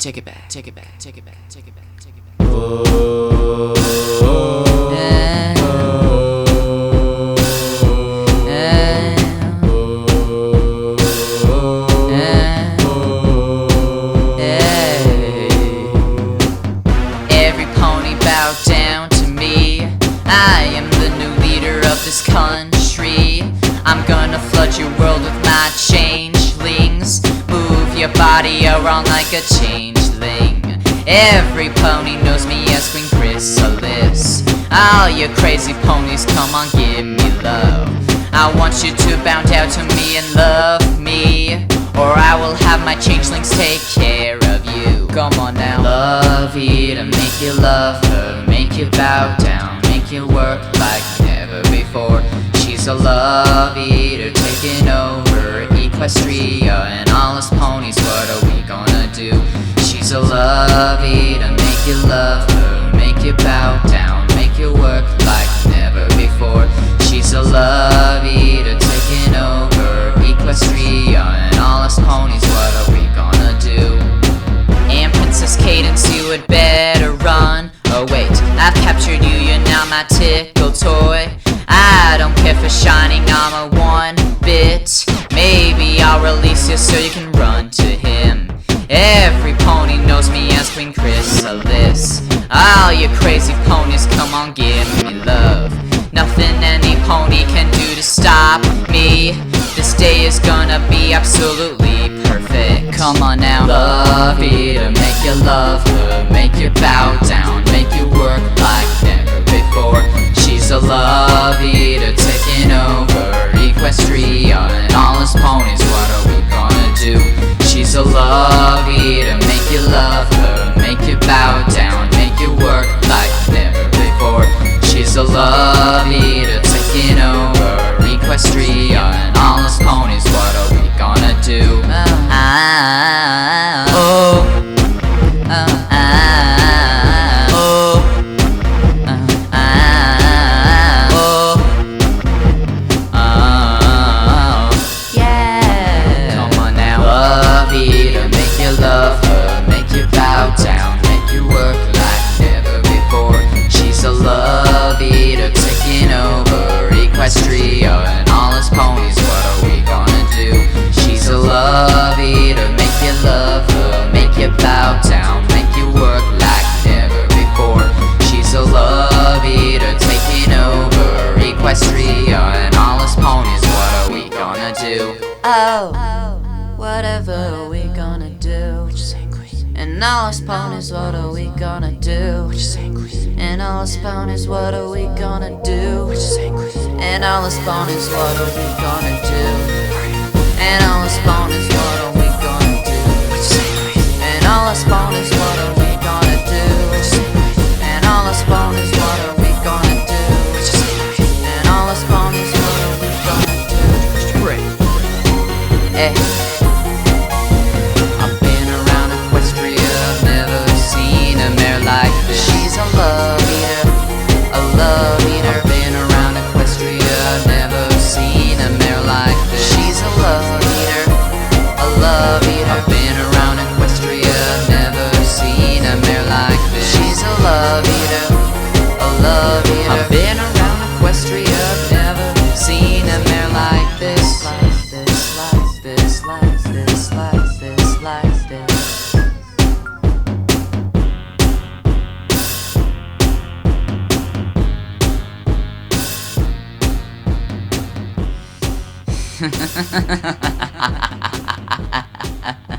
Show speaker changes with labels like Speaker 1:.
Speaker 1: take it back, take it back, take it back, take it back, take it back.
Speaker 2: Every pony bow down to me. I am the new leader of this country. I'm gonna flood your world with my changelings. Move your body around like a changeling. Every pony knows me as Queen Chrysalis. All you crazy ponies, come on, give me love. I want you to bow down to me and love me, or I will have my changelings take care of you. Come on now. Love Eater, make you love her, make you bow down, make you work like never before. She's a love eater taking over Equestria and all us ponies, what are we gonna do? She's a love eater, make you love her, make you bow down, make you work like never before. She's a love eater taking over Equestria and all us ponies, what are we gonna do? And Princess Cadence, you had better run. Oh wait, I've captured you, you're now my tickle toy. I don't care for shining armor one bit. Maybe I'll release you so you can run to him. Every pony knows me as Queen Chrysalis. All you crazy ponies, come on, give me love. Nothing any pony can do to stop me. This day is gonna be absolutely perfect. Come on now. Love Eater, make you love her, make you bow down, make you work like never before. She's a love eater taking over Equestria and all us ponies, what are we gonna do? She's a love eater, make you love her, make you bow down, make you work like never before. She's a love eater taking over Equestria and all us ponies, what are we gonna do? Love her, make you bow down, make you work like never before. She's a love eater taking over Equestria and all us ponies, what are we gonna do? She's a love eater, make you love her, make you bow down, make you work like never before. She's a love eater taking over Equestria and all us ponies, what are we gonna do?
Speaker 3: Whatever we gonna do? And all us ponies, what are we gonna do? And all us ponies, what are we gonna do? And all us ponies, what are we gonna do? And all us ponies, what are we gonna do? And all us ponies, what are we gonna do? And all us ponies, what are we gonna do? And all us ponies, what are we gonna do? Hey. She's a love eater, a love eater. Been around Equestria, never seen a mare like this. She's a love eater, a love eater. I've been around Equestria, never seen a mare like this. She's a love eater, a love eater. I've been around Equestria, never seen a mare like this. Like this, like this, like this, like this, like this.
Speaker 2: Ha ha ha ha ha ha ha ha.